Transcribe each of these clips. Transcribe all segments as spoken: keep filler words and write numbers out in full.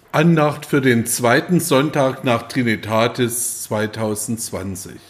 Andacht für den zweiten Sonntag nach Trinitatis zweitausendzwanzig.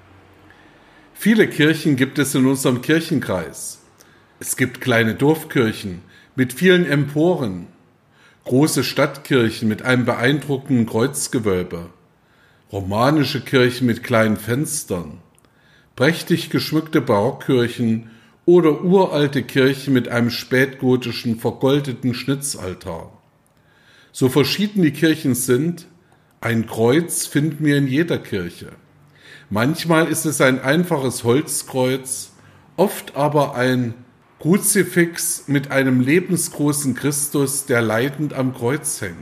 Viele Kirchen gibt es in unserem Kirchenkreis. Es gibt kleine Dorfkirchen mit vielen Emporen, große Stadtkirchen mit einem beeindruckenden Kreuzgewölbe, romanische Kirchen mit kleinen Fenstern, prächtig geschmückte Barockkirchen oder uralte Kirchen mit einem spätgotischen vergoldeten Schnitzaltar. So verschieden die Kirchen sind, ein Kreuz finden wir in jeder Kirche. Manchmal ist es ein einfaches Holzkreuz, oft aber ein Kruzifix mit einem lebensgroßen Christus, der leidend am Kreuz hängt.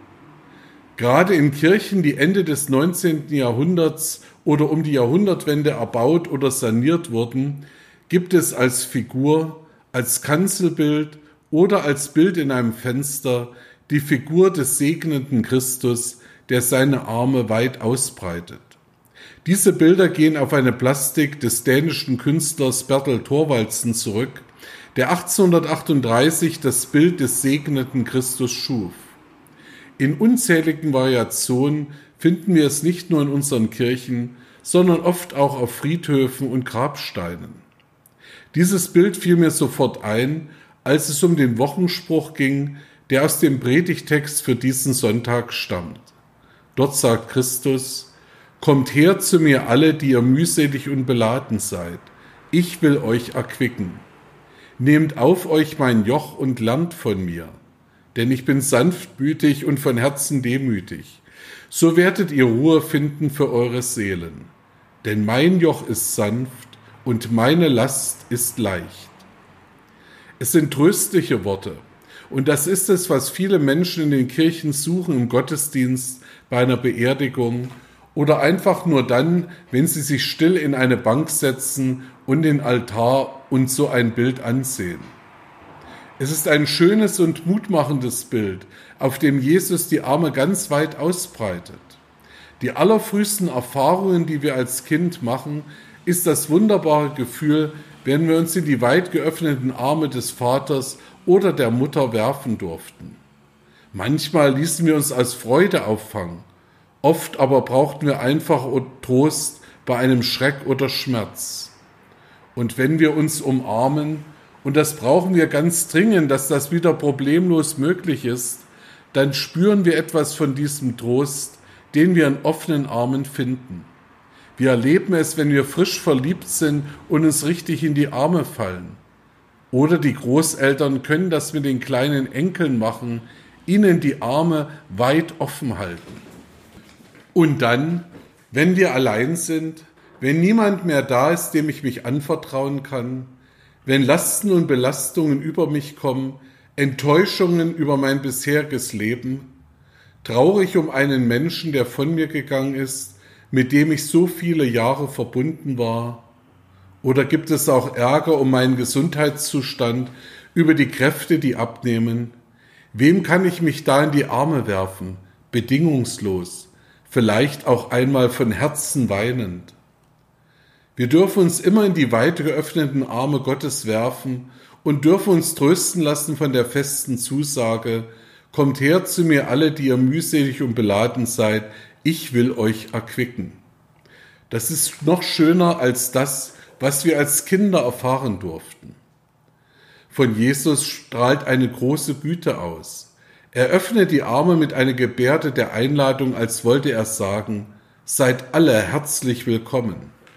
Gerade in Kirchen, die Ende des neunzehnten Jahrhunderts oder um die Jahrhundertwende erbaut oder saniert wurden, gibt es als Figur, als Kanzelbild oder als Bild in einem Fenster die Figur des segnenden Christus, der seine Arme weit ausbreitet. Diese Bilder gehen auf eine Plastik des dänischen Künstlers Bertel Thorvaldsen zurück, der achtzehnhundertachtunddreißig das Bild des segnenden Christus schuf. In unzähligen Variationen finden wir es nicht nur in unseren Kirchen, sondern oft auch auf Friedhöfen und Grabsteinen. Dieses Bild fiel mir sofort ein, als es um den Wochenspruch ging, der aus dem Predigtext für diesen Sonntag stammt. Dort sagt Christus: Kommt her zu mir alle, die ihr mühselig und beladen seid. Ich will euch erquicken. Nehmt auf euch mein Joch und lernt von mir, denn ich bin sanftmütig und von Herzen demütig. So werdet ihr Ruhe finden für eure Seelen. Denn mein Joch ist sanft und meine Last ist leicht. Es sind tröstliche Worte. Und das ist es, was viele Menschen in den Kirchen suchen im Gottesdienst, bei einer Beerdigung oder einfach nur dann, wenn sie sich still in eine Bank setzen und den Altar und so ein Bild ansehen. Es ist ein schönes und mutmachendes Bild, auf dem Jesus die Arme ganz weit ausbreitet. Die allerfrühesten Erfahrungen, die wir als Kind machen, ist das wunderbare Gefühl, wenn wir uns in die weit geöffneten Arme des Vaters oder der Mutter werfen durften. Manchmal ließen wir uns aus Freude auffangen, oft aber brauchten wir einfach Trost bei einem Schreck oder Schmerz. Und wenn wir uns umarmen, und das brauchen wir ganz dringend, dass das wieder problemlos möglich ist, dann spüren wir etwas von diesem Trost, den wir in offenen Armen finden. Wir erleben es, wenn wir frisch verliebt sind und uns richtig in die Arme fallen. Oder die Großeltern können das mit den kleinen Enkeln machen, ihnen die Arme weit offen halten. Und dann, wenn wir allein sind, wenn niemand mehr da ist, dem ich mich anvertrauen kann, wenn Lasten und Belastungen über mich kommen, Enttäuschungen über mein bisheriges Leben, traurig um einen Menschen, der von mir gegangen ist, mit dem ich so viele Jahre verbunden war, oder gibt es auch Ärger um meinen Gesundheitszustand, über die Kräfte, die abnehmen? Wem kann ich mich da in die Arme werfen, bedingungslos, vielleicht auch einmal von Herzen weinend? Wir dürfen uns immer in die weit geöffneten Arme Gottes werfen und dürfen uns trösten lassen von der festen Zusage: Kommt her zu mir alle, die ihr mühselig und beladen seid, ich will euch erquicken. Das ist noch schöner als das, was wir als Kinder erfahren durften. Von Jesus strahlt eine große Güte aus. Er öffnet die Arme mit einer Gebärde der Einladung, als wollte er sagen: Seid alle herzlich willkommen.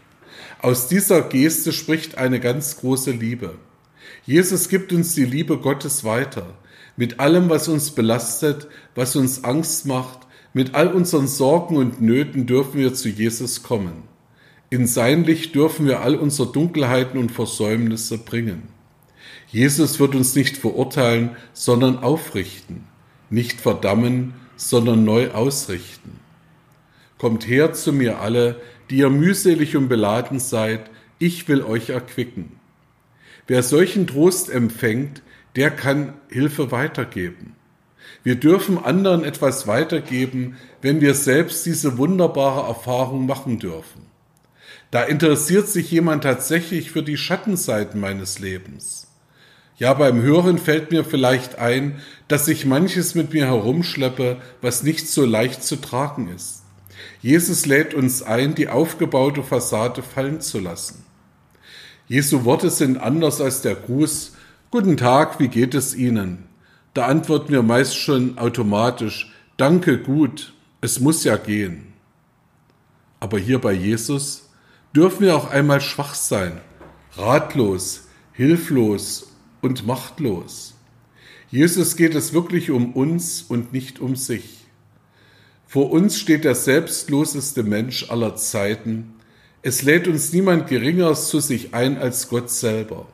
Aus dieser Geste spricht eine ganz große Liebe. Jesus gibt uns die Liebe Gottes weiter. Mit allem, was uns belastet, was uns Angst macht, mit all unseren Sorgen und Nöten dürfen wir zu Jesus kommen. In sein Licht dürfen wir all unsere Dunkelheiten und Versäumnisse bringen. Jesus wird uns nicht verurteilen, sondern aufrichten, nicht verdammen, sondern neu ausrichten. Kommt her zu mir alle, die ihr mühselig und beladen seid, ich will euch erquicken. Wer solchen Trost empfängt, der kann Hilfe weitergeben. Wir dürfen anderen etwas weitergeben, wenn wir selbst diese wunderbare Erfahrung machen dürfen. Da interessiert sich jemand tatsächlich für die Schattenseiten meines Lebens. Ja, beim Hören fällt mir vielleicht ein, dass ich manches mit mir herumschleppe, was nicht so leicht zu tragen ist. Jesus lädt uns ein, die aufgebaute Fassade fallen zu lassen. Jesu Worte sind anders als der Gruß: Guten Tag, wie geht es Ihnen? Da antworten wir meist schon automatisch: Danke, gut, es muss ja gehen. Aber hier bei Jesus dürfen wir auch einmal schwach sein, ratlos, hilflos und machtlos. Jesus geht es wirklich um uns und nicht um sich. Vor uns steht der selbstloseste Mensch aller Zeiten. Es lädt uns niemand Geringeres zu sich ein als Gott selber.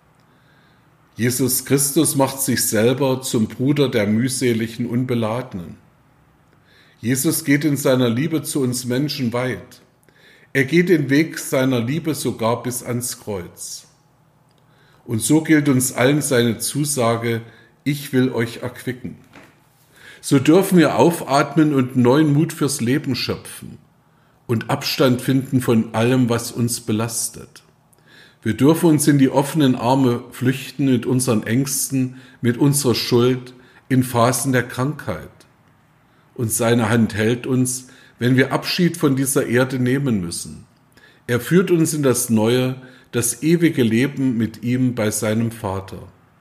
Jesus Christus macht sich selber zum Bruder der mühseligen Unbeladenen. Jesus geht in seiner Liebe zu uns Menschen weit. Er geht den Weg seiner Liebe sogar bis ans Kreuz. Und so gilt uns allen seine Zusage: Ich will euch erquicken. So dürfen wir aufatmen und neuen Mut fürs Leben schöpfen und Abstand finden von allem, was uns belastet. Wir dürfen uns in die offenen Arme flüchten mit unseren Ängsten, mit unserer Schuld in Phasen der Krankheit. Und seine Hand hält uns, wenn wir Abschied von dieser Erde nehmen müssen. Er führt uns in das neue, das ewige Leben mit ihm bei seinem Vater.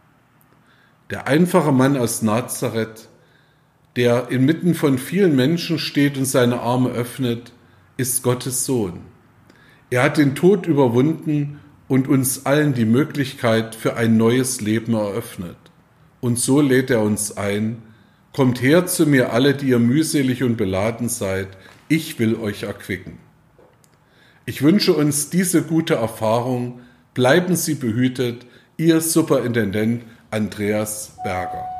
Der einfache Mann aus Nazareth, der inmitten von vielen Menschen steht und seine Arme öffnet, ist Gottes Sohn. Er hat den Tod überwunden und uns allen die Möglichkeit für ein neues Leben eröffnet. Und so lädt er uns ein: Kommt her zu mir alle, die ihr mühselig und beladen seid, ich will euch erquicken. Ich wünsche uns diese gute Erfahrung. Bleiben Sie behütet, Ihr Superintendent Andreas Berger.